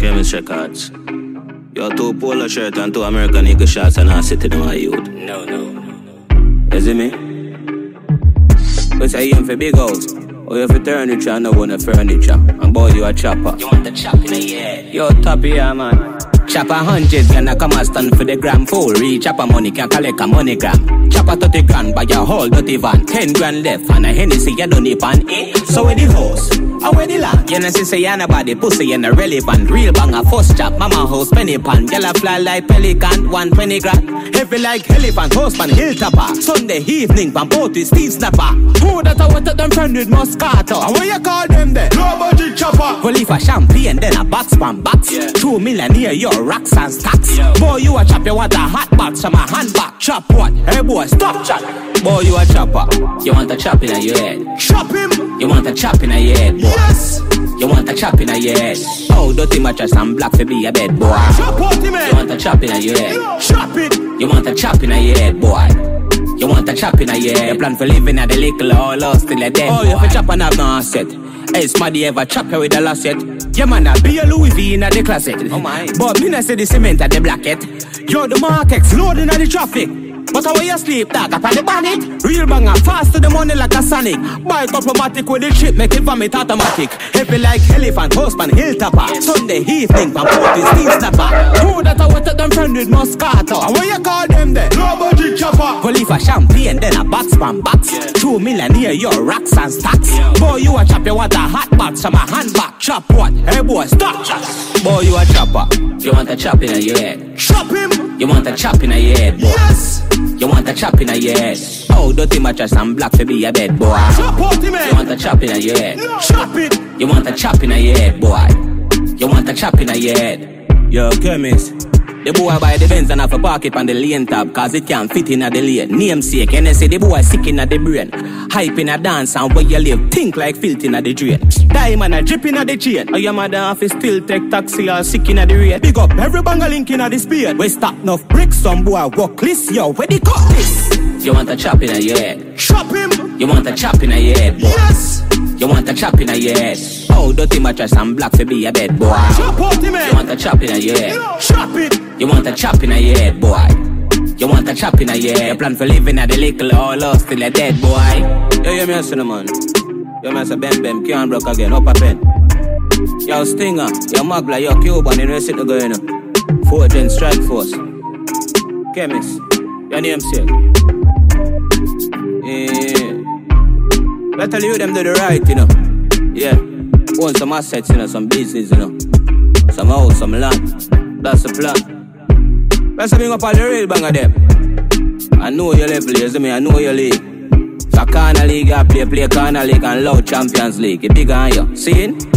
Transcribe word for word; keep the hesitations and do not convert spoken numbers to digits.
Chemist Records. Your two polo shirt and two American Eagle shots and I sit in my youth. No, no, no, no. You see me? But I aim for big house. Or you for furniture and no want a furniture. And boy, you a chopper. You want the chop in the head? Yo, top here, man. Chop a hundred, gonna come and stand for the gram full. Reach chop a money, can collect a money gram. Chop a thirty grand, buy your whole dirty van. Ten grand left, and a Hennessy, you don't need pan. Eh? So where the house? Or where the land? You know, see, say, you know, body pussy, you know, relevant. Real banger, first chop, mama house, penny pan. Yellow fly like pelican, one twenty grand. Heavy like elephant, house pan, hilltopper. Sunday evening, pan boat with Steve Snapper. Who that I want to them friend with Moscato? And what you call them then? Low budget chopper. Well, if a champagne, then a box pan box. Yeah. Two million here, your racks and stacks. Yo. Boy, you a chop, you want a hot box from a handbag. Chop what? Hey boy, stop chat. Boy, you a chopper. You want a chop in your head. Chop him. You want a chop in your head, boy. Yes. You want a chop in your head. Oh, dirty mattress and black to be a bed, boy. Chop out him, man. You want a chop in your head. Yo. Chop it. You want a chop in your head, boy. You want a chop in your head. You plan for living at the little or lost till a dead. Oh, boy. You for chop and have no asset. Hey, smarty ever chop you with a lasset. Yeah, man, I be a Louis V in the closet. Oh my. But me not say the cement at the blacket. Yo, the markets loading at the traffic. But how you sleep, dog, up on the bonnet. Real banger, fast to the money like a Sonic. Buy diplomatic with the chip, make it vomit automatic. Heavy like elephant, horseman, hilltopper. Sunday evening, my boat is Steve Snapper. Who that I want to them friend with Moscato? And what you call them then? Low budget chopper. Well, if a champagne, then a box pan box. Yeah. Two million here, your racks and stacks. Yeah. Boy, you a chop, you want a hot box from a handbag. Chop what? Hey boy, stop chat. Boy, you a chopper. You want a chop in your head. Chop him. You want a chop in your head, boy. Yes. You want a chop in your head. Oh, dirty mattress and black to be a bed, boy. Chop out him, man. You want a chop in your head. No. Chop it. You want a chop in your head, boy. You want a chop in your head. Yo, Chemist. The boy buy the Benz and have a pocket on the lane top, cause it can't fit in at the lane. Namesake, and they say the boy sick in at the brain. Hype in a dance and where you live, think like filth in at the drain. Diamond a drip in at the chain. Or your mother office still take taxi or sick in at the rate. Big up every banger link in at the speed. We stop enough bricks, some boy walk list, yo, where the cut this? You want a chop in your head. Chop him. You want a chop in your head, boy. Yes. You want a chop in your head. Oh, dirty mattress and black to be a bed, boy. Chop out him, man. You want a chop in your head. No. Chop it. You want a chop in your head, boy. You want a chop in your head. You plan for living at the little or lost till a dead, boy. Yo, you me a cinnamon. You me a Ben Ben, can't broke again, up a pen. Yo, Stinger, yo, Magla, yo, Cuban, you know, sit to go, you know. Four Gen Strike Force. Chemist, your name, sir. Yeah. Better leave them do the right, you know. Yeah. Own some assets, you know, some business, you know. Some house, some land. That's the plan. Let's bring up all the real bang of them. I know your level, you see me, I know your league. So corner league, I play, play corner league and loud Champions League. It bigger on you. See it?